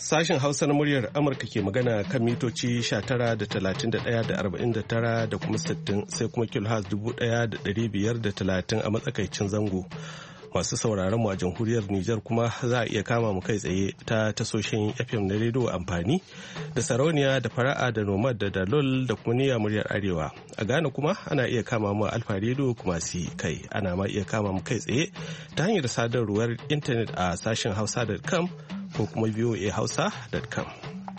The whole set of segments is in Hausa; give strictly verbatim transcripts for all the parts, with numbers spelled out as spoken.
Sashen Hausa na muryar Amurka ke magana kan mitoci sha tara da talatin da ɗaya da arba'in da tara da kuma sittin sai kuma kilohertz dubu ɗaya da ɗari biyar da talatin a matsakaicin zango. Masu sauraron mu a jamhuriyar Nijar kuma za a iya kama mu kai tsaye ta tasoshin F M na rediyo amfani da sarauniya da fara'a da nomad da dalol da kuma niyya muryar arewa. A Ghana kuma ana iya kama mu a alfa rediyo kuma si kai ana ma iya kama mu kai tsaye ta hanyar sadarwar intanet a sashen hausa dot com ko kuma v o a hausa dot com.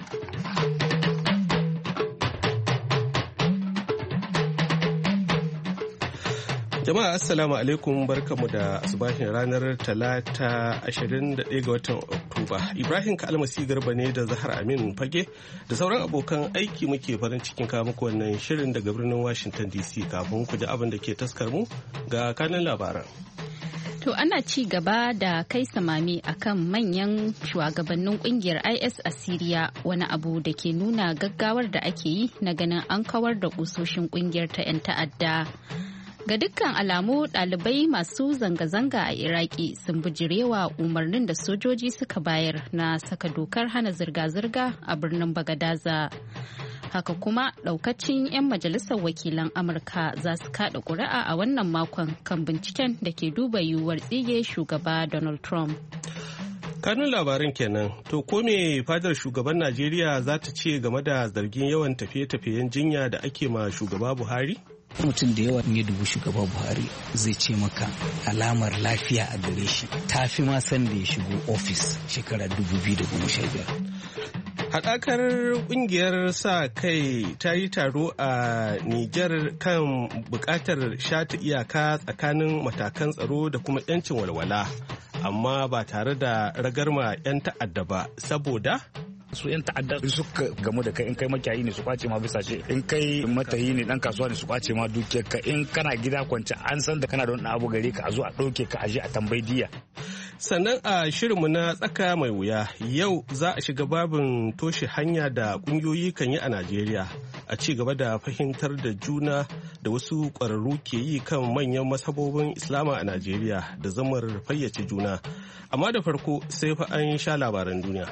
Jama'a assalamu alaikum, barkamu da asubahin ranar talata ashirin da ɗaya ga watan Oktoba. Ibrahim Kalmasi Garba ne da Zahar Amin Fage da sauran abokan aiki muke farin cikin kawo muku wannan shirin daga birnin Washington D C. Kafin ku ji abin da ke taskar mu ga kanin labaran. To ana ci gaba da kai samami akan manyan shugabannin kungiyar I S a Siriya, wani abu da ke nuna gaggawar da ake yi na ganin an kawar da kusoshin kungiyar ta 'yan ta'adda. Ga dukkan alamu ɗalibai masu zanga-zanga a Iraki sun bijirewa umarnin da sojoji suka bayar na saka dokar hana zirga-zirga a birnin Bagadaza. Haka kuma ɗaukacin 'yan majalisar wakilan Amurka za su kaɗa ƙuri'a a wannan makon kan binciken da ke duba yiwuwar tsige shugaba Donald Trump. Kanun labarin kenan, to ko me fadar shugaban Najeriya za ta ce game da zargin yawan tafiye-tafiyen jinya da ake ma shugaba Buhari? Mutum da yawa ya dubu shugaba Buhari zai ce maka alamar lafiya a gare shi ta fi ma san da ya shigo ofis shekara dubu biyu da goma sha biyar. Haɗakar ƙungiyar sa kai ta yi taro a Nijar kan buƙatar shata iyaka tsakanin matakan tsaro da kuma 'yancin walwala, amma ba tare da ragarma 'yan ta'adda ba, saboda su yan ta'adda suka gamu da kai, in kai makiyayi ne su kwace ma bisa ce, in kai matayi ne dan kasuwa ne su kwace ma dukiyar ka, in kana gida kwance an san da kana da wani abu gare ka a zo a ɗauke ka aje a tambayi diya. Sannan a shirinmu na tsaka mai wuya yau za a shiga babin toshe hanya da ƙungiyoyi kan yi a Najeriya a ci gaba da fahimtar da juna da wasu ƙwararru ke yi kan manyan masabobin Islama a Najeriya da zamar fayyace juna. Amma da farko sai fa an sha labaran duniya.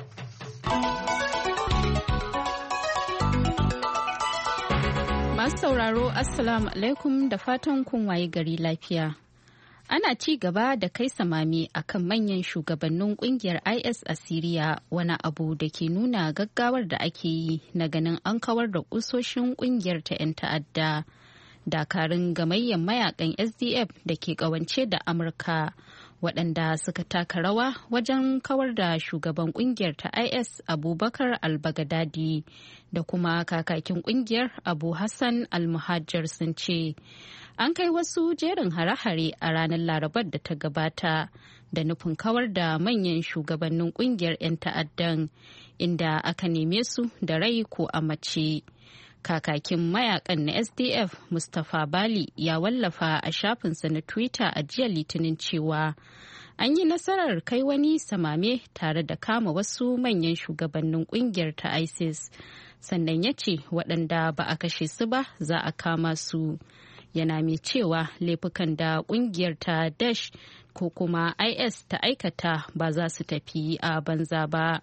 Masu sauraro Assalamu alaikum da fatan kun waye gari lafiya. Ana ci gaba da kai samami akan manyan shugabannin kungiyar I S a Siriya, wani abu da ke nuna gaggawar da ake yi na ganin an kawar da kusoshin kungiyar ta 'yan ta'adda. Dakarun gamayyan mayakan S D F da ke kawance da Amurka, waɗanda suka taka rawa wajen kawar da shugaban kungiyar ta I S Abubakar al-Baghdadi da kuma kakakin kungiyar Abu Hassan al-Muhajir sun ce an kai wasu jerin hare-hare a ranar Larabar da ta gabata da nufin kawar da manyan shugabannin kungiyar 'yan ta'addan, inda aka neme su da rai ko a mace. Kakakin mayakan na S D F Mustapha Bali ya wallafa a shafinsa na Twitter a jiya Litinin cewa an yi nasarar kai wani samame tare da kama wasu manyan shugabannin kungiyar ta ISIS, sannan ya ce waɗanda ba a kashe su ba za a kama su. Yana mai cewa laifukan da kungiyar ta Daesh ko kuma I S ta aikata ba za su tafi a banza ba.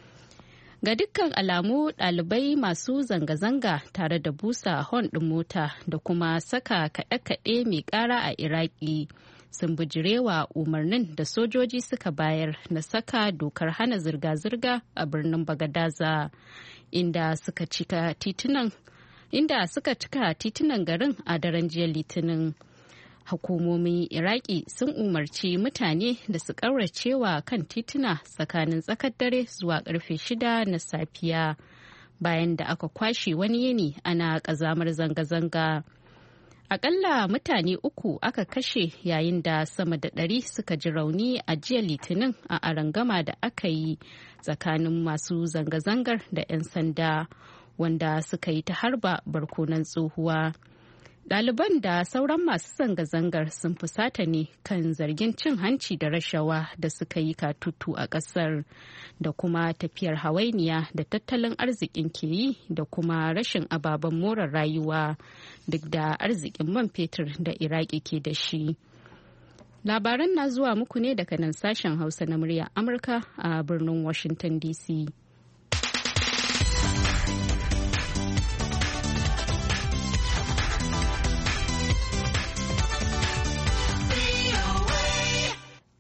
Ga dukkan alamu ɗalibai masu zanga-zanga tare da busa hon ɗin mota da kuma saka kaɗe-kaɗe mai ƙara a Iraki sun bijirewa umarnin da sojoji suka bayar na saka dokar hana zirga-zirga a birnin Bagadaza, inda suka cika titunan inda suka cika titunan garin a daren jiya Litinin. Hukumomin Iraki sun umarci mutane da su ƙauracewa kan tituna tsakanin tsakar dare zuwa karfe shida na safiya, bayan da aka kwashe wani yini ana ƙazamar zanga-zanga. Akalla mutane uku aka kashe yayin da sama da ɗari suka ji rauni a jiya Litinin a arangama da aka yi tsakanin masu zanga-zangar da 'yan sanda, wanda suka yi ta harba barkonan tsohuwa. Ɗaliban da sauran masu zanga-zangar sun fusata ne kan zargin cin hanci da rashawa da suka yi katutu a ƙasar, da kuma tafiyar hawainiya da tattalin arzikin ke yi da kuma rashin ababen more rayuwa duk da arzikin man fetur da Iraki ke da shi. Labaran na zuwa muku ne daga nan sashen Hausa na murya Amurka a birnin Washington D C.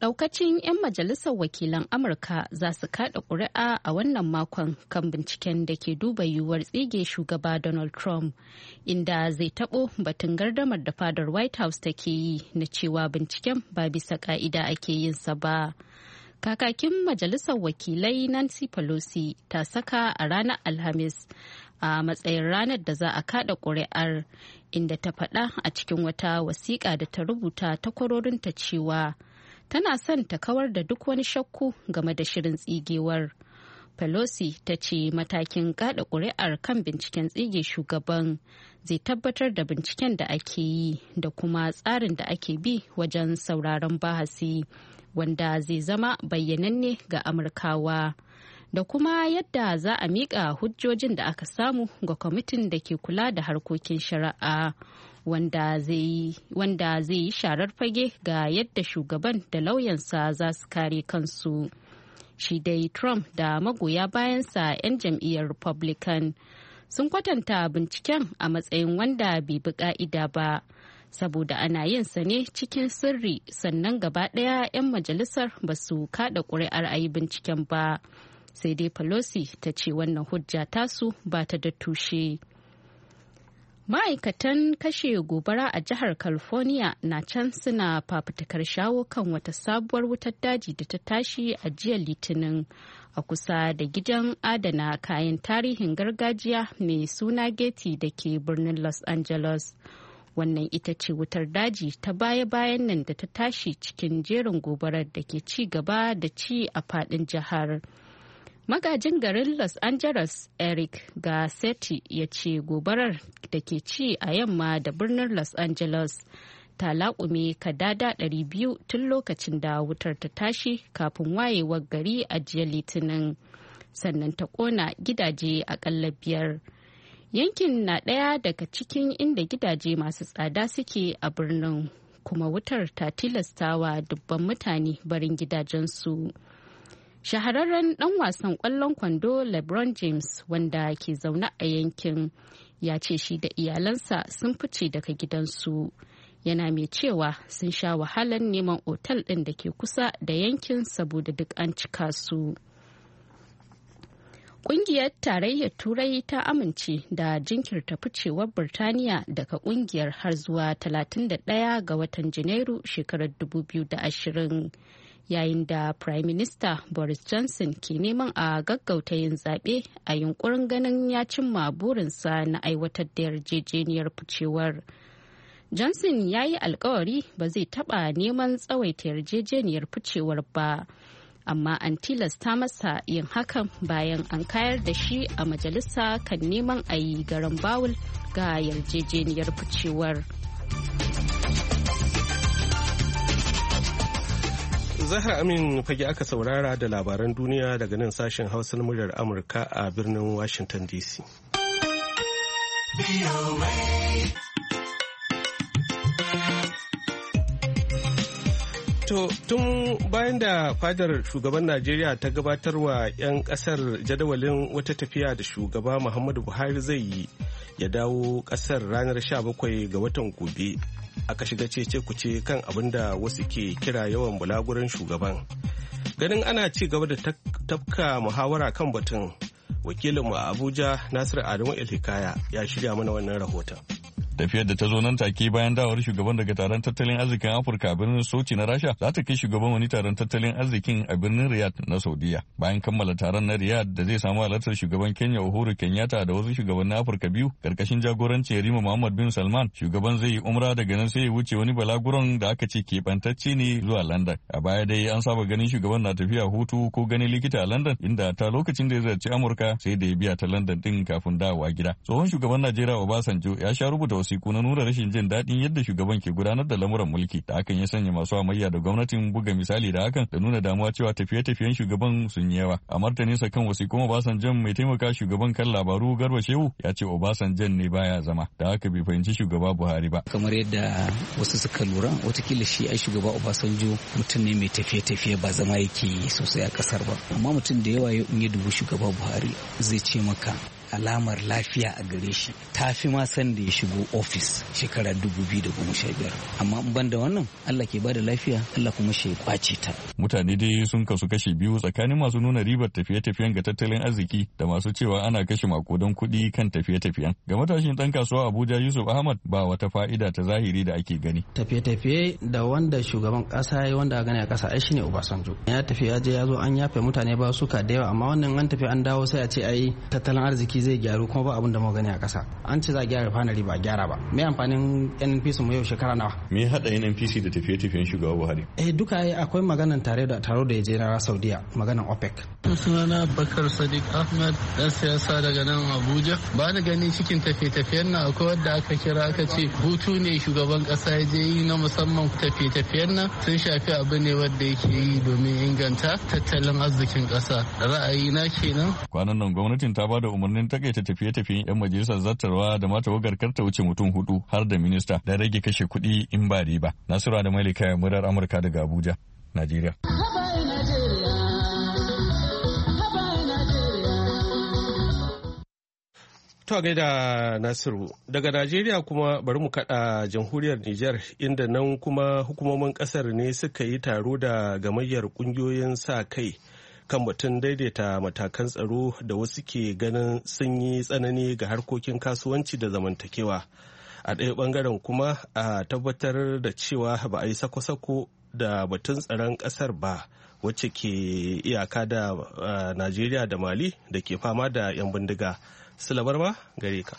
Daukacin 'yan majalisar wakilan Amurka za su kada ƙuri'a a wannan makon kan binciken da ke duba yiwuwar tsige shugaba Donald Trump, inda zai taɓo batun gardamar da fadar White House take yi na cewa binciken ba bisa ƙa'ida ake yinsa ba. Kakakin majalisar wakilai Nancy Pelosi ta saka a ranar Alhamis a matsayin ranar da za a kada ƙuri'ar, inda ta faɗa a cikin wata wasiƙa da ta rubuta takwarorinta cewa tana son ta kawar da duk wani shakku game da shirin tsigewar. Pelosi ta ce matakin kada ƙuri'ar kan binciken tsige shugaban zai tabbatar da binciken da ake yi da kuma tsarin da ake bi wajen sauraron bahasi, wanda zai zama bayyananne ga Amurkawa, da kuma yadda za a miƙa hujjojin da aka samu ga kwamitin da ke kula da harkokin shari'a, wanda zai yi sharar fage ga yadda shugaban da lauyansa za su kare kansu. Shi dai Trump da magoya bayansa 'yan jam'iyyar Republican sun kwatanta binciken a matsayin wanda bai bi ka'ida ba, saboda ana yin sa ne cikin sirri, sannan gaba ɗaya 'yan majalisar ba su kaɗa ƙuri'ar a yi binciken ba. Sai dai Pelosi ta ce wannan hujja tasu ba ta da tushe. Ma'aikatan kashe gobara a jihar California na can suna fafutukar shawo kan wata sabuwar wutar daji da ta tashi a jiya Litinin a kusa da gidan adana kayan tarihin gargajiya mai suna Getty da ke birnin Los Angeles. Wannan ita ce wutar daji ta baya-bayan nan da ta tashi cikin jerin gobarar da ke ci gaba da ci a faɗin jihar. Magajin garin Los Angeles Eric Garcetti ya ce gobarar da ke ci a yamma da birnin Los Angeles ta laƙume kadada ɗari biyu tun lokacin da wutar ta tashi kafin wayewar gari a jiya Litinin, sannan ta ƙona gidaje aƙalla biyar. Yankin na ɗaya daga cikin inda gidaje masu tsada suke a birnin, kuma wutar ta tilastawa dubban mutane barin gidajensu. Shahararren ɗan wasan ƙwallon kwando LeBron James, wanda ke zaune a yankin, ya ce shi da iyalansa sun fice daga gidansu. Yana mai cewa sun sha wahalar neman otal ɗin da ke kusa da yankin saboda duk an cika su. Ƙungiyar Tarayyar Turai ta amince da jinkirta ficewar Birtaniya daga ƙungiyar har zuwa talatin da ɗaya ga watan Janairu shekarar dubu biyu da ashirin. Yayin da Prime Minister Boris Johnson ke neman a gaggauta yin zaɓe a yunkurin ganin ya cimma burinsa na aiwatar da yarjejeniyar ficewar. Johnson ya yi alkawari ba zai taɓa neman tsawaita yarjejeniyar ficewar ba, amma an tilasta masa yin hakan bayan an kayar da shi a majalisa kan neman a yi garan bawul ga yarjejeniyar ficewar. Zahra Amin fage aka saurara da labaran duniya daga nan sashen Hausa na muryar Amurka a birnin Washington D C. To, tun bayan da fadar shugaban Najeriya ta gabatar wa 'yan kasar jadawalin wata tafiya da shugaba Muhammadu Buhari zai yi ya dawo kasar ranar sha bakwai ga watan gobe, aka shiga cece kuce kan abin da wasu ke kira yawan bulaguran shugaban. Ganin ana ci gaba da tafka muhawara kan batun, wakilinmu a Abuja Nasiru Adamu El-Hikaya ya shirya mana wannan rahoton. Tafiyar da ta zo nan take bayan dawar shugaban daga taron tattalin arzikin Afirka a birnin Sochi na Rasha za ta kai shugaban wani taron tattalin arzikin a birnin Riyadh na Saudiya. Bayan kammala taron na Riyadh da zai samu halartar shugaban Kenya Uhuru Kenyatta da wasu shugabannin Afirka biyu karkashin jagorancin Yarima Muhammad bin Salman, shugaban zai yi umra daga nan sai ya wuce wani balaguron da aka ce keɓantacce ne zuwa London. A baya dai an saba ganin shugaban na tafiya hutu ko ganin likita a London, inda ta lokacin da ya ziyarci Amurka sai da ya biya ta London din kafin dawowa gida. Tsohon shugaban Najeriya Obasanjo ya sha rubuta wasiku na nuna rashin jin daɗin yadda shugaban ke gudanar da lamuran mulki, da hakan ya sanya masu hamayya da gwamnatin buga misali da hakan da nuna damuwa cewa tafiye-tafiyen shugaban sun yi yawa. A martaninsa kan wasikun Obasanjan, mai taimaka shugaban kan labaru Garba Shehu ya ce Obasanjan ne baya zama, da haka bai fahimci shugaba Buhari ba. Kamar yadda wasu suka lura, watakila shi ai shugaba Obasanjo mutum ne mai tafiye-tafiye ba zama yake yi sosai a kasar ba, amma mutum da yawa in ya dubi shugaba Buhari zai ce maka alamar lafiya a gare shi tafi ma san da ya shigo ofis shekara dubu biyu da goma sha biyar. Amma in ban da wannan Allah ke bada lafiya Allah kuma shi ya kwace ta. Mutane dai sun kasu kashi biyu tsakanin masu nuna ribar tafiye-tafiyen ga tattalin arziki da masu cewa ana kashe makudan kuɗi kan tafiye-tafiyen. Ga matashin ɗan kasuwa Abuja Yusuf Ahmad ba wata fa'ida ta zahiri da ake gani. Tafiye-tafiye da wanda shugaban ƙasa ya wanda gani a ƙasa ai shine Obasanjo. Ya tafi ya je ya zo an yafe mutane ba suka da yawa amma wannan an tafi an dawo sai a ce ai tattalin arziki zai gyaru kuma ba abin da mu gani a ƙasa. An ce za a gyara refinery ba a gyara ba. Me amfanin N N P C mu yau shekara nawa? Me haɗa N N P C da tafiye-tafiyen shugaba Buhari? Eh duka akwai maganan tare da taro da ya je na Saudiya maganan OPEC. Sunana Bakar Sadiq Ahmed dan siyasa daga nan Abuja. Ba ni gani cikin tafiye-tafiyen nan akwai wanda aka kira aka ce hutu ne shugaban kasa ya je yi na musamman tafiye-tafiyen nan sun shafi abu ne wanda yake yi domin inganta tattalin arzikin kasa. Ra'ayi na kenan. Kwanan nan gwamnatin ta ba da umarnin takaita tafiye-tafiyen 'yan majalisar zartarwa da mata wagar karta wuce mutum hudu har da minista da rage kashe kuɗi in ba riba. Nasiru da Malika murar Amurka daga Abuja, Najeriya. To gaida Nasiru, daga Najeriya kuma bari mu kada jamhuriyar Nijar inda nan kuma hukumomin kasar ne suka yi taro da gamayyar kungiyoyin sa kai kan batun daidaita matakan tsaro da wasu ke ganin sun yi tsanani ga harkokin kasuwanci da zamantakewa. A ɗaya ɓangaren kuma a tabbatar da cewa ba a yi sako-sako da batun tsaron ƙasar ba wacce ke iyaka da Najeriya da Mali da ke fama da 'yan bindiga. Silabar ma gare ka.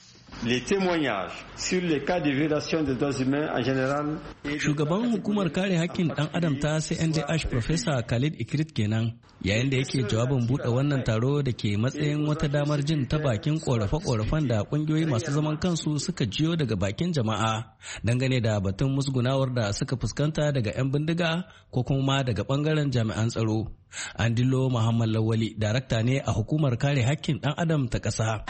Les témoignages sur les cas de violation des droits humains en général. Shugaban hukumar kare hakkin dan adam ta C N D H Professor Khalid Ikrit kenan yayin da yake jawabin buɗe wannan taro da ke matsayin wata damar jin ta bakin korafe-korafen da kungiyoyi masu zaman kansu suka jiyo daga bakin jama'a dangane da batun musgunawar da suka fuskanta daga 'yan bindiga ko kuma daga bangaren jami'an tsaro. Andilo Muhammad Lawali, darakta ne a hukumar kare hakkin dan adam ta ƙasa.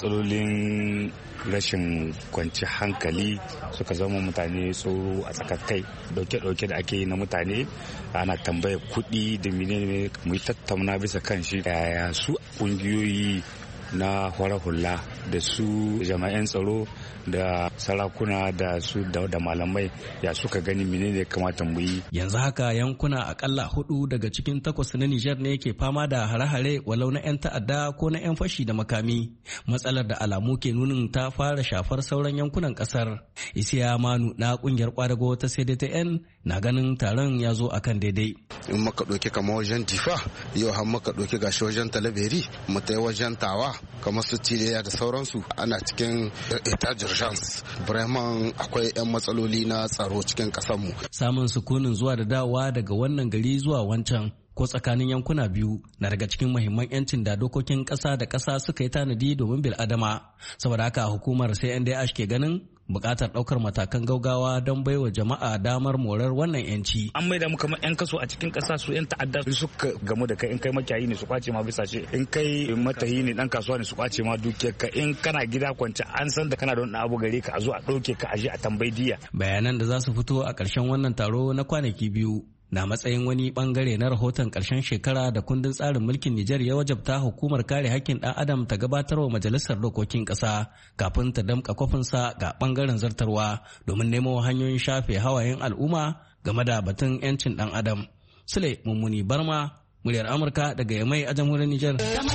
Matsalolin rashin kwanci hankali suka zama mutane tsoro a tsakakkai dauke-dauke da ake yi na mutane ana tambayar kuɗi da menene mu yi tattauna bisa kan shi yaya su ƙungiyoyi na hula hula da su jama'an tsaro da sarakuna da su da malamai ya suka gani menene kamata mu yi. Yanzu haka yankuna akalla hudu daga cikin takwas na Nijar ne ke fama da hare-hare walau na 'yan ta'adda ko na 'yan fashi da makami. Matsalar da alamu ke nunin ta fara shafar sauran yankunan kasar. Isiya Manu na kungiyar kwadago ta C D T N na ganin taron ya zo akan daidai. In muka ɗauki kamar wajen Difa yau har muka ɗauki gashi wajen Talaberi mu tai wajen Tawa kamar su Tiliya da sauransu ana cikin etat d'urgence. Bremen akwai 'yan matsaloli na tsaro cikin ƙasarmu. Samun sukunin zuwa da dawowa daga wannan gari zuwa wancan ko tsakanin yankuna biyu na daga cikin muhimman 'yancin da dokokin ƙasa da ƙasa suka yi tanadi domin bil'adama. Saboda haka hukumar C N D H ke ganin bukatar daukar matakan gaugawa don baiwa jama'a damar morar wannan yanci. An maida mu kamar 'yan kaso a cikin kasa su 'yan ta'adda suka gamu da kai in kai makiyayi ne su kwace ma bisa ce in kai matahi ne dan kasuwa ne su kwace ma dukiyar ka in kana gida kwance an san da kana da wani abu gare ka a zo a dauke ka aje a tambayi diya. Bayanan da za su fito a ƙarshen wannan taro na kwanaki biyu na matsayin wani bangare na rahoton ƙarshen shekara da kundin tsarin mulkin Nijar ya wajabta hukumar kare hakkin ɗan adam ta gabatar wa majalisar dokokin ƙasa kafin ta damƙa kwafinsa ga bangaren zartarwa domin nemo hanyoyin shafe hawayen al'umma game da batun 'yancin ɗan adam. Sule Mummuni Barma, muryar Amurka daga Yamai a jamhuriyar Nijar.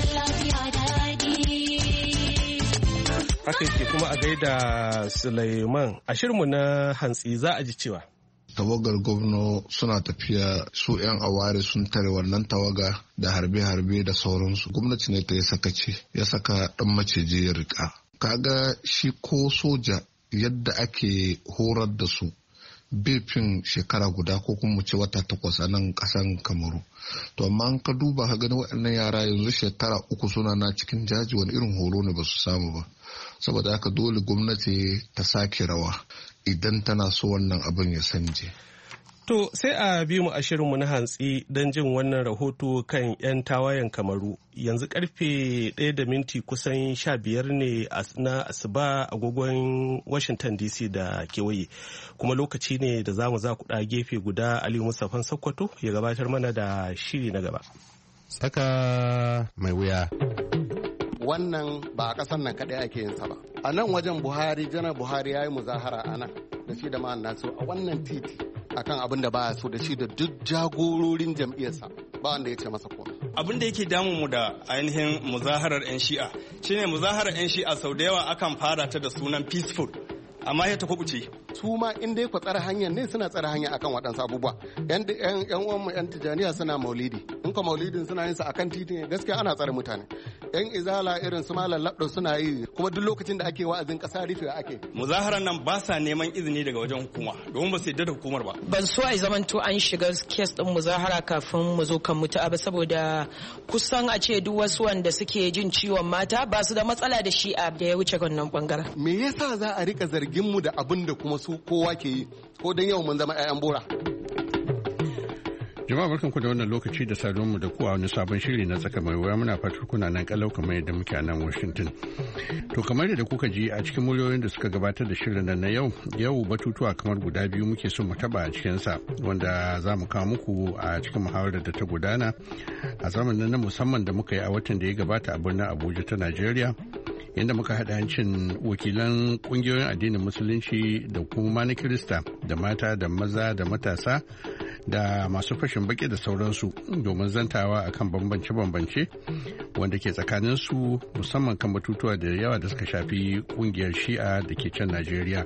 Haka yake kuma a gaida Suleiman. A shirinmu na hantsi za a ji cewa tawagar gwamna suna tafiya su 'yan aware sun tare wannan tawaga da harbe-harbe da sauransu. Gwamnati ne ta yi sakaci ya saka dan maciji ya rika. Kaga shi ko soja yadda ake horar da su befin shekara guda ko kuma ce wata takwas a nan kasan Kamaru. To amma an ka duba ka gani waɗannan yara yanzu shekara uku suna na cikin jaji wani irin horo ne ba su samu ba. Saboda haka dole gwamnati ta sake rawa idan tana so wannan abin ya sanje. To sai a bi mu a shirinmu na hantsi don jin wannan rahoto kan 'yan tawayen Kamaru. Yanzu karfe ɗaya da minti kusan sha biyar ne na asuba agogon Washington D C da kewaye. Kuma lokaci ne da za mu za ku ɗa gefe guda Aliyu Mustapha Sokoto ya gabatar mana da shiri na gaba. Tsaka mai wuya. wannan ba a ƙasar nan kaɗai ake yin sa ba. A nan wajen Buhari, janar Buhari ya yi muzahara a nan da shi da ma'an nasu a wannan titi akan abin da baya so da shi da duk jagororin jam'iyyarsa ba wanda ya ce masa komai. Abin da yake damun mu da ainihin muzaharar 'yan shi'a shine muzaharar 'yan shi'a sau da yawa akan fara ta da sunan peaceful amma ya ta kubuce. Su ma in dai ku tsare hanyar ne suna tsare hanya akan waɗansu abubuwa. Yan yan uwanmu yan tijaniya suna maulidi. In ka maulidin suna yin sa akan titi ne gaskiya ana tsare mutane. Yan izala irin su malam labdo suna yi kuma duk lokacin da ake wa'azin ƙasa rufewa ake. Muzaharar nan ba sa neman izini daga wajen hukuma domin ba su yarda da hukumar ba. Ban so a zamanto an shiga kes din muzahara kafin mu zo kan mutu'a ba saboda kusan a ce duk wasu wanda suke jin ciwon mata ba su da matsala da shi'a da ya wuce wannan bangaren. Me yasa za a rika zargin mu da abin da kuma su kowa ke yi ko don yau mun zama 'ya'yan bora. Jama'a barkanku da wannan lokaci da saduwanmu da ku a wani sabon shiri na tsaka mai wuya muna fatar kuna nan kalau kamar yadda muke a nan Washington. To kamar yadda kuka ji a cikin muryoyin da suka gabatar da shirin nan na yau, yau batutuwa kamar guda biyu muke so mu taba a cikin sa wanda za mu kawo muku a cikin muhawarar da ta gudana a zamanin na musamman da muka yi a watan da ya gabata a birnin Abuja ta Najeriya. Inda muka haɗa hancin wakilan ƙungiyoyin addinin musulunci da kuma na kirista da mata da maza da matasa da masu fashin baki da sauransu domin zantawa akan bambance-bambance wanda ke tsakaninsu musamman kan batutuwa da yawa da suka shafi ƙungiyar shi'a da ke can Najeriya.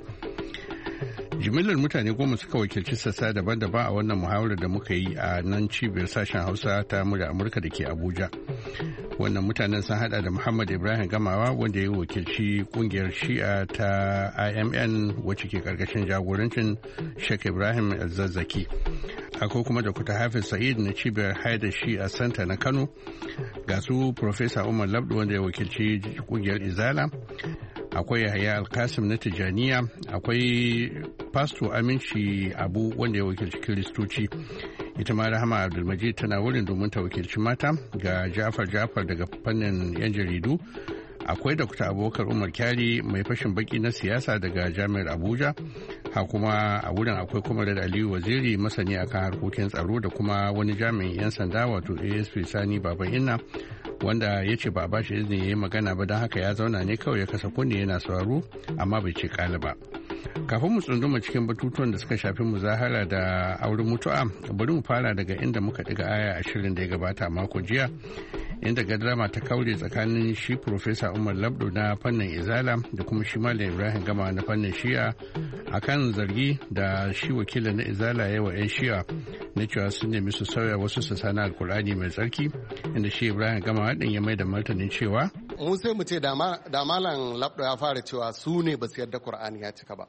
Jimillar mutane goma suka wakilci sassa daban-daban a wannan muhawarar da muka yi a nan cibiyar sashen Hausa ta murya Amurka da ke Abuja. Wannan mutanen sun hada da Muhammad Ibrahim Gamawa wanda ya wakilci kungiyar Shi'a ta I M N wacce ke karkashin jagorancin Sheikh Ibrahim Zazzaki. Akwai kuma da kuta Hafiz Sa'id na cibiyar Haida Shi'a Center na Kano. Ga su Professor Umar Labdu wanda ya wakilci kungiyar Izala. Akwai Yahaya Alkasim na Tijaniya, akwai Pasto Aminci Abu wanda ya wakilci Kiristoci. Ita ma Rahama Abdulmajid tana wurin domin ta wakilci mata, ga Jafar Jafar daga fannin 'yan jaridu. Akwai Dr. Abubakar Umar Kyari mai fashin baki na siyasa daga Jami'ar Abuja. Ha kuma a wurin akwai kuma da Aliyu Waziri masani akan harkokin tsaro da kuma wani jami'in 'yan sanda wato A S P Sani Baban Inna wanda ya ce ba a bashi izini ya yi magana ba don haka ya zauna ne kawai ya kasa kunne yana sauraro amma bai ce kala ba. Kafin mu tsunduma cikin batutuwan da suka shafi muzahara da auren mutu'a bari mu fara daga inda muka ɗiga aya a shirin da ya gabata a mako jiya inda gadrama ta kaure tsakanin shi Profesa Umar Labdo na fannin Izala da kuma shi Malam Ibrahim Gama na fannin Shi'a akan zargi da shi wakilin na Izala ya wa 'yan Shi'a na cewa sun nemi su sauya wasu sassa na Alkur'ani mai tsarki inda shi Ibrahim Gama din ya mai da martanin cewa mu sai mu ce da Malam Labdo ya fara cewa su ne ba su yarda Kur'ani ya cika ba.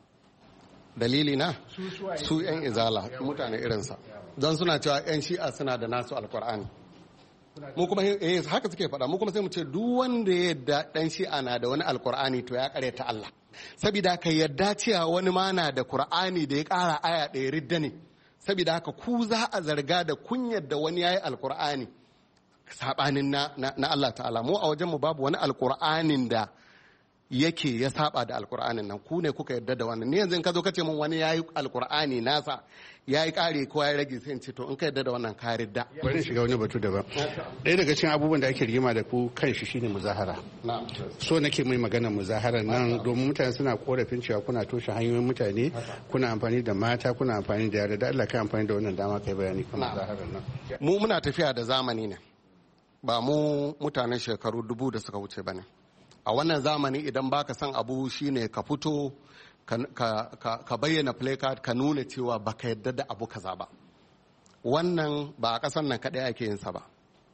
Dalili na su 'yan Izala mutane irinsa don suna cewa 'yan Shi'a suna da nasu Alkur'ani. Mu kuma eh haka suke faɗa mu kuma sai mu ce duk wanda ya yadda dan Shi'a na da wani Alkur'ani to ya kare ta Allah. Saboda ka yadda cewa wani ma na da Kur'ani da ya ƙara aya ɗaya ridda ne. Saboda haka ku za a zarga da kun yadda wani yayi Alkur'ani sabanin na, na, na Allah ta'ala. Mu a wajen mu babu wani Alkur'anin da yake ya saba da Alkur'anin nan ku ne kuka yadda da wannan. Ni yanzu in ka zo ka ce min wani yayi Alkur'ani nasa ya yi kare ko ya rage sai in ce to in ka yadda da wannan ka ridda. Bari shiga wani batu daban. Ɗaya daga cikin abubuwan da ake rigima da ku kan shi shine muzahara. So nake mai magana muzahara nan domin mutane suna korafin cewa kuna toshe hanyoyin mutane kuna amfani da mata kuna amfani da yara da Allah kai amfani da wannan dama kai bayani kan muzaharar nan. Mu muna tafiya da zamani ne ba mu mutanen shekaru dubu da suka wuce bane. A wannan zamani idan baka san abu shine ka fito ka, ka, ka bayyana placard ka nuna cewa baka yadda da abu kaza ba. Wannan ba a ƙasar nan kaɗai ake yinsa ba.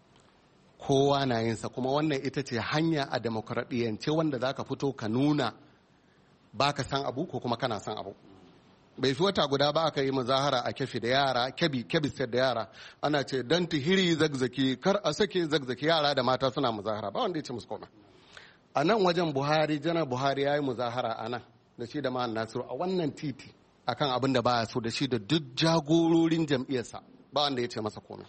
Kowa na yinsa kuma wannan ita ce hanya a demokradiyyance wanda za ka fito ka nuna baka san abu ko kuma kana san abu. Bai fi wata guda ba aka yi muzahara a kefi da yara, kebi, kebi da yara. Ana ce don tihiri zagzaki kar a sake zagzaki yara da mata suna muzahara ba wanda ya ce musu komai. A nan wajen Buhari, janar Buhari ya yi muzahara a nan da shi da ma'an Nasiru a wannan titi akan abin da baya so da shi da duk jagororin jam'iyyarsa ba wanda ya ce masa komai.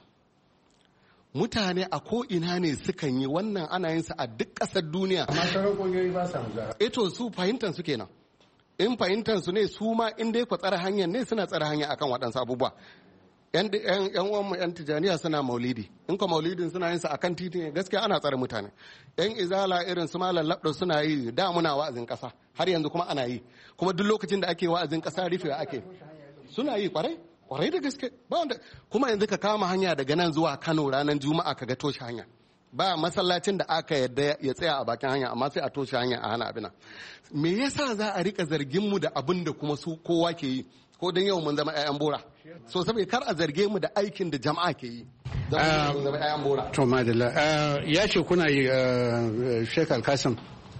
Mutane a ko ina ne sukan yi wannan ana yin sa a duk ƙasar duniya. Amma sauran ƙungiyoyi ba sa muzahara. Eh to su fahimtar su kenan. In fahimtar su ne su ma in dai ku tsare hanyar ne suna tsare hanya akan waɗansu abubuwa. yan yan uwanmu yan tijaniya suna maulidi, in ka maulidin suna yin sa akan titi gaskiya ana tsare mutane. Yan izala irin su malam labdo suna yi, da muna wa'azin kasa har yanzu kuma ana yi, kuma duk lokacin da ake wa'azin kasa rufewa ake suna yi kwarai kwarai da gaske ba wanda. Kuma yanzu ka kama hanya daga nan zuwa Kano ranar Juma'a ka ga toshe hanya, ba masallacin da aka yadda ya tsaya a bakin hanya amma sai a toshe hanya a hana abin. Me yasa za a rika zargin mu da abin da kuma su kowa ke yi, ko dan yau mun zama 'ya'yan bora? So saboda kar a zarge mu da aikin da jama'a ke yi, zama 'ya'yan bora. To madalla, ya ce kuna yi Sheikh Alkasim,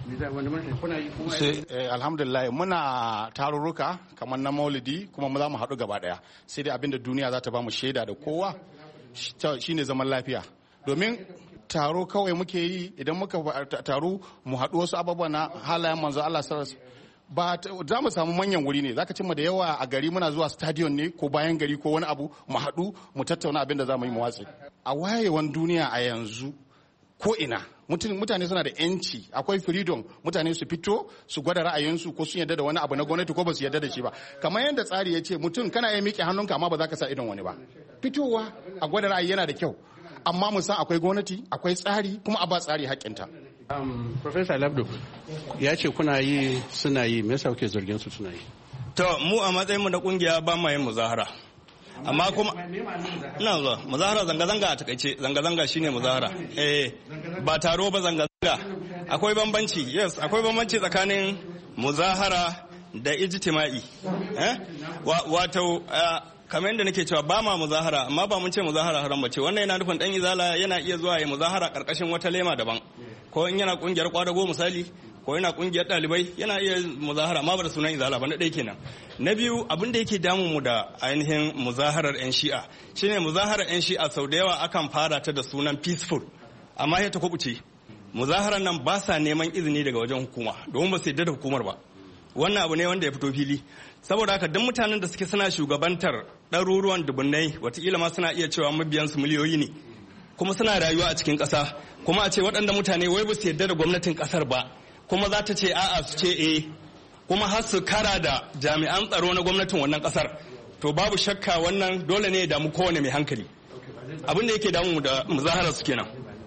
alhamdulillah muna tarurruka kamar na maulidi kuma mu za mu haɗu gaba ɗaya, sai dai abinda duniya za ta ba mu shaida da kowa shine zaman lafiya. Domin taro kawai muke yi, idan muka taru mu haɗu wasu abubuwa na halayen manzo Allah sallallahu ba za mu samu manyan wuri ne, zaka cimma da yawa a gari muna zuwa stadion ne ko bayan gari ko wani abu mu haɗu mu tattauna abin da za mu yi mu watsi. A wayewan duniya a yanzu ko ina mutane suna da yanci, akwai freedom, mutane su fito su gwada ra'ayinsu ko sun yarda da wani abu na gwamnati ko ba su yarda da shi ba. Kamar yadda tsari ya ce mutum kana iya miƙe hannunka amma ba za ka sa idon wani ba. Fitowa a gwada ra'ayi yana da kyau, amma mu san akwai gwamnati, akwai tsari, kuma a ba tsari haƙƙinta. Um, Professor Labdo ya ce kuna yi suna yi, me yasa kuke zargin su suna yi? To mu a matsayin mu na kungiya ba ma yin muzahara. Amma kuma ina zuwa muzahara zanga-zanga a takaice, zanga-zanga shine muzahara. Eh ba taro ba, zanga-zanga. Akwai bambanci, yes, akwai bambanci tsakanin muzahara da ijtima'i. Eh? Wato kamar yadda nake cewa ba ma muzahara, amma ba mun ce muzahara haram ba ce. Wannan yana nufin dan izala yana iya zuwa ya muzahara karkashin wata lema daban. Ko in yana kungiyar kwadago misali, ko yana kungiyar dalibai, yana iya muzahara amma ba da sunan izala ba. Na ɗaya kenan. Na biyu, abin da yake damun mu da ainihin muzaharar yan shi'a shine muzaharar yan shi'a sau da yawa akan fara ta da sunan peaceful, amma ya ta kubuce. Muzaharar nan ba sa neman izini daga wajen hukuma domin ba su yarda da hukumar ba. Wannan abu ne wanda ya fito fili. Saboda haka duk mutanen da suke suna shugabantar ɗaruruwan dubunnai, watakila ma suna iya cewa mabiyansu miliyoyi ne, kuma suna rayuwa a cikin ƙasa, kuma a ce waɗanda mutane wai ba su yarda da gwamnatin ƙasar ba, kuma za ta ce a'a su ce eh, kuma har su kara da jami'an tsaro na gwamnatin wannan ƙasar. To babu shakka wannan dole ne ya damu kowane mai hankali. Abin da yake damu da muzaharar su kenan.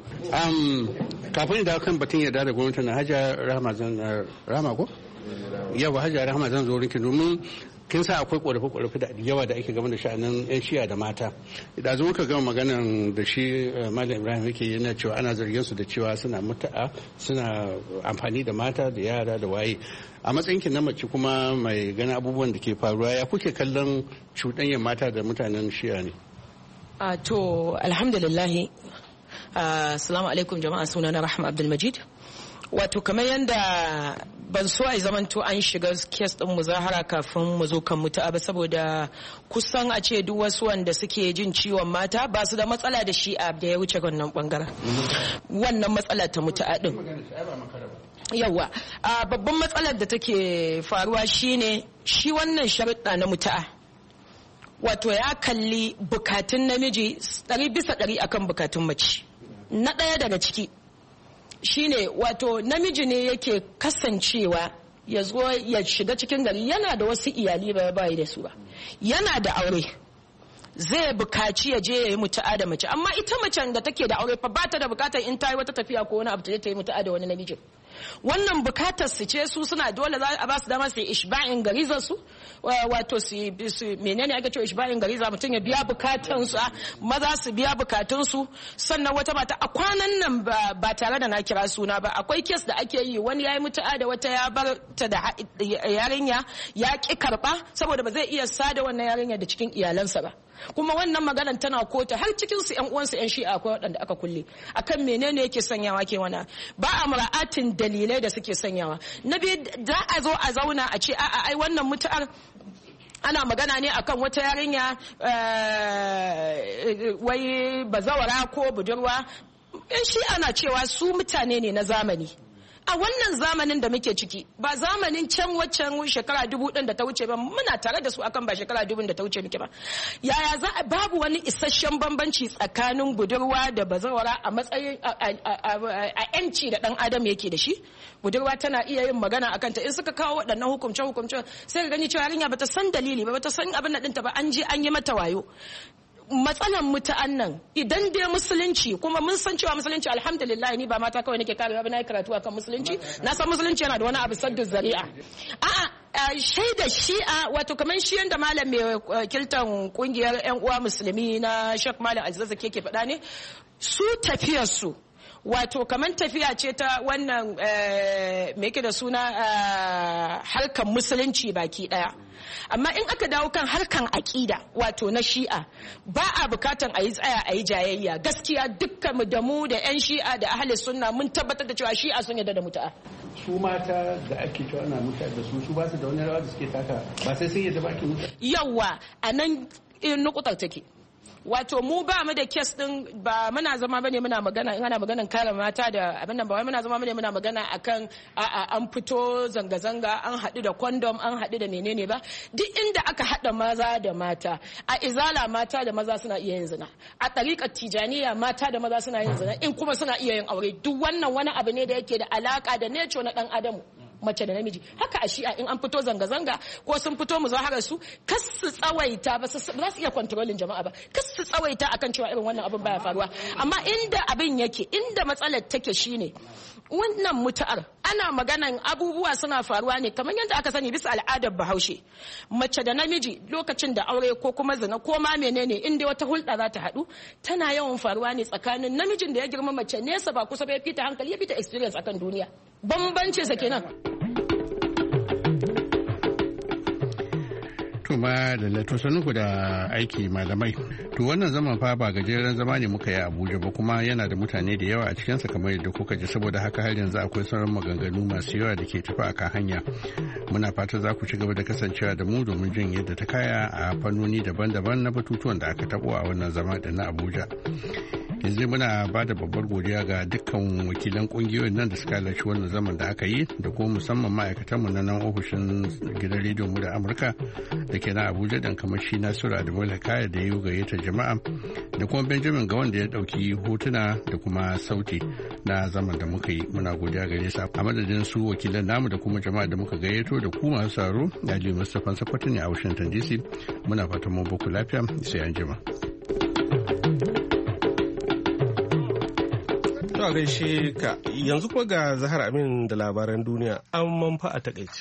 Um, kafin da kan batun yarda da gwamnatin na Hajiya Rahama zan Rahama ko? Yawa Hajiya Rahama zan zo rinki, domin kin sa akwai ƙorafe-ƙorafe da yawa da ake game da sha'anin 'yan shiya da mata. Da zo ka gama maganan da shi Malam Ibrahim yake yana cewa ana zargin su da cewa suna muta'a, suna amfani da mata da yara da waye. A matsayin ki na mace kuma mai gani abubuwan da ke faruwa, ya kuke kallon cuɗanyar mata da mutanen shiya ne? Uh, to alhamdulillahi, assalamu uh, alaikum jama'a, suna na Rahma Abdulmajid. Wato kamar yadda ban so a zamanto an shiga kes din muzahara kafin mu zo kan mutu'a ba, saboda kusan a ce duk wasu wanda suke jin ciwon mata ba su da matsala da shi'a da ya wuce wannan bangaren. Wannan matsala ta mutu'a din. Yawa, babban matsalar da take faruwa shine shi wannan sharuɗa na mutu'a. Wato ya kalli bukatun namiji ɗari bisa ɗari akan bukatun mace. Na ɗaya daga ciki shine wato namiji ne yake kasancewa ya zo ya shiga cikin gari, yana da wasu iyali ba bai da su ba, yana da aure, zai bukaci ya je ya yi mutu'a da mace, amma ita macen da take da aure fa ba ta da bukatar in ta yi wata tafiya ko wani abu ta je ta yi mutu'a da wani namijin. Wannan bukatar su ce, su suna dole za a ba su dama su yi ishba'in garizar su, wato su menene ake cewa ishba'in gariza, mutum ya biya bukatun su, maza su biya bukatun su. Sannan wata mata a kwanan nan ba tare da na kira suna ba, akwai kes da ake yi, wani ya yi mutu'a da wata ya bar ta da yarinya ya ki karba saboda ba zai iya sada wannan yarinya da cikin iyalansa ba. Kuma wannan maganar tana kota har cikin su ƴan uwansu ƴan shi'a akwai waɗanda aka kulle akan menene yake sanyawa ke wana, ba a mura'atin dalilai da suke sanyawa. Na biyu, za a zo a zauna a ce a'a ai wannan mutu'ar ana magana ne akan wata yarinya wai bazawara ko budurwa. Ƴan shi'a na cewa su mutane ne na zamani. A wannan zamanin da muke ciki, ba zamanin can waccan shekara dubu ɗin da ta wuce ba, muna tare da su akan ba shekara dubu da ta wuce muke ba. Yaya za a babu wani isasshen bambanci tsakanin budurwa da bazawara a matsayin a yanci da ɗan adam yake da shi? Budurwa tana iya yin magana akan ta, in suka kawo waɗannan hukumce hukumce sai ka gani cewa yarinya bata san dalili ba, bata san abin da ɗinta ba, an je an yi mata wayo. matsalan mutu'an nan idan dai musulunci kuma mun san cewa musulunci alhamdulillah ni ba mata kawai nake karewa ba na yi karatu akan musulunci na san musulunci yana da wani abu saddu zari'a a'a shaida shi'a wato kamar shi yanda malam mai kiltan kungiyar yan uwa musulmi na Sheikh Malam Aziza ke faɗa ne su tafiyar su wato kamar tafiya ce ta wannan me yake da suna harkan musulunci baki daya amma in aka dawo kan harkan aƙida wato na shi'a ba a bukatan a yi tsaya a yi jayayya gaskiya dukkan mu da mu da 'yan shi'a da ahli sunna mun tabbatar da cewa shi'a sun yarda da mutu'a su mata da ake cewa ana mutu'a da su su ba su da wani rawa da suke taka ba sai sun yarda ba ake mutu'a yawa a nan nukutar take wato mu ba mu da kes din ba muna zama bane muna magana in ana maganan kare mata da abin nan ba wai muna zama bane muna magana akan a'a an fito zanga zanga an haɗu da condom an haɗu da menene ba duk inda aka haɗa maza da mata a izala mata da maza suna iya yin zina a tariƙar tijaniya mata da maza suna yin zina in kuma suna iya yin aure duk wannan wani abu ne da yake da alaka da nature na dan adamu mace da namiji haka a shi'a in an fito zanga-zanga ko sun fito muzaharar su kas su tsawaita ba su iya kontrolin jama'a ba kas su tsawaita akan cewa irin wannan abin baya faruwa amma inda abin yake inda matsalar take shine wannan mutu'ar ana maganan abubuwa suna faruwa ne kamar yadda aka sani bisa al'adar bahaushe mace da namiji lokacin da aure ko kuma zina ko ma menene inda wata hulɗa za ta haɗu tana yawan faruwa ne tsakanin namijin da ya girma mace nesa ba kusa ba ya fita hankali ya fita experience akan duniya bambancin sa kenan. To ma da lato sanuku da aiki malamai. To wannan zaman fa ba gajeren zama ne muka yi a Abuja ba kuma yana da mutane da yawa a cikinsa kamar yadda kuka ji saboda haka har yanzu akwai sauran maganganu masu yawa da ke tafi a kan hanya. Muna fata za ku ci gaba da kasancewa da mu domin jin yadda ta kaya a fannoni daban-daban na batutuwan da aka tabo a wannan zama da na Abuja. yanzu muna ba da babbar godiya ga dukkan wakilan kungiyoyin nan da suka halarci wannan zaman da aka yi da kuma musamman ma'aikatanmu na nan ofishin gidan rediyon mu da amurka da ke na abuja dan kamar shi nasiru adamu kaya da ya yi gayyatar jama'a da kuma benjamin ga wanda ya dauki hotuna da kuma sauti na zaman da muka yi muna godiya gare sa a madadin su wakilan namu da kuma jama'a da muka gayyato da kuma masu saro ali mustapha sakwato ne a washington dc muna fatan mun baku lafiya sai an jima. To gaishe ka yanzu kuma ga Zahar Amin da labaran duniya an manfa a takaice.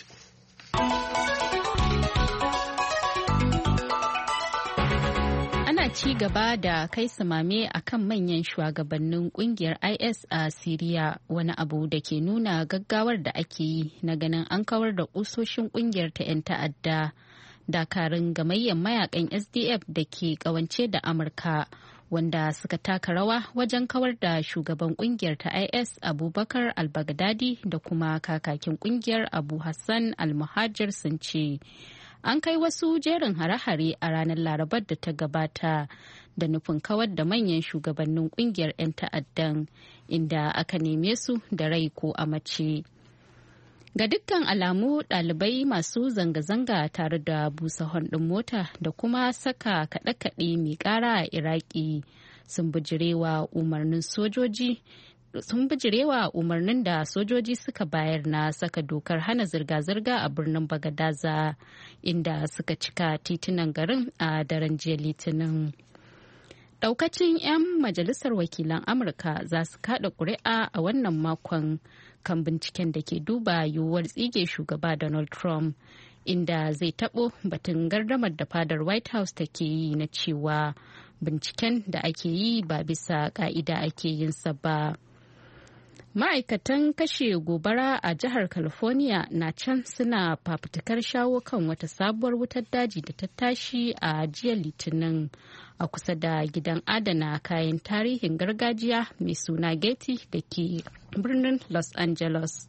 Ana ci gaba da kai samame a kan manyan shugabannin kungiyar I S a Siriya wani abu da ke nuna gaggawar da ake yi na ganin an kawar da kusoshin kungiyar ta 'yan ta'adda. Dakarun gamayyar mayakan S D F da ke kawance da Amurka wanda suka taka rawa wajen kawar da shugaban kungiyar ta I S Abubakar al-Baghdadi da kuma kakakin kungiyar Abu Hassan al-Muhajir sun ce an kai wasu jerin hare-hare a ranar Larabar da ta gabata da nufin kawar da manyan shugabannin kungiyar 'yan ta'addan inda aka neme su da rai ko a mace. Ga dukkan alamu ɗalibai masu zanga-zanga tare da busa hondin mota da kuma saka kaɗe-kaɗe mai ƙara a Iraki sun bijirewa umarnin sojoji sun bijirewa umarnin da sojoji suka bayar na saka dokar hana zirga-zirga a birnin Bagadaza inda suka cika titunan garin a daren jiya Litinin. Daukacin 'yan majalisar wakilan Amurka za su kada ƙuri'a a wannan makon kan binciken da ke duba yiwuwar tsige shugaba Donald Trump inda zai tabo batun gardamar da fadar White House take yi na cewa binciken da ake yi ba bisa ka'ida ake yin sa ba. Ma'aikatan kashe gobara a jihar California na can suna fafutukar shawo kan wata sabuwar wutar daji da ta tashi a jiya Litinin a kusa da gidan adana kayan tarihin gargajiya mai suna Getty da ke birnin Los Angeles.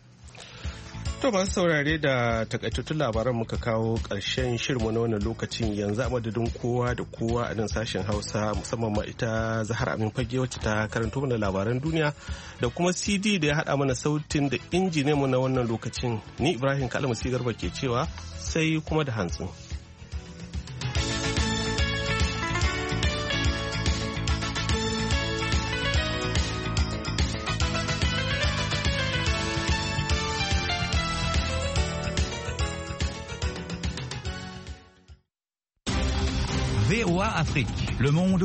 To masu saurare da takaitattun labaran muka kawo ƙarshen shirmu na wannan lokacin yanzu a madadin kowa da kowa a nan sashen Hausa musamman ma ita Zahar Amin Fage wacce ta karanto mana labaran duniya da kuma C D da ya haɗa mana sautin da injiniyanmu na wannan lokacin ni Ibrahim Kalmasi Garba ke cewa sai kuma da hantsin. V O A Afrique. Le monde